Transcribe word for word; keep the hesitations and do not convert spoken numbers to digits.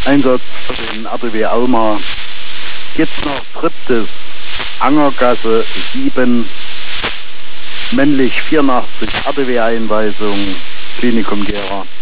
Einsatz für den R T W Alma. Jetzt noch Triptis, Angergasse sieben, männlich vierundachtzig, R T W-Einweisung, Klinikum Gera.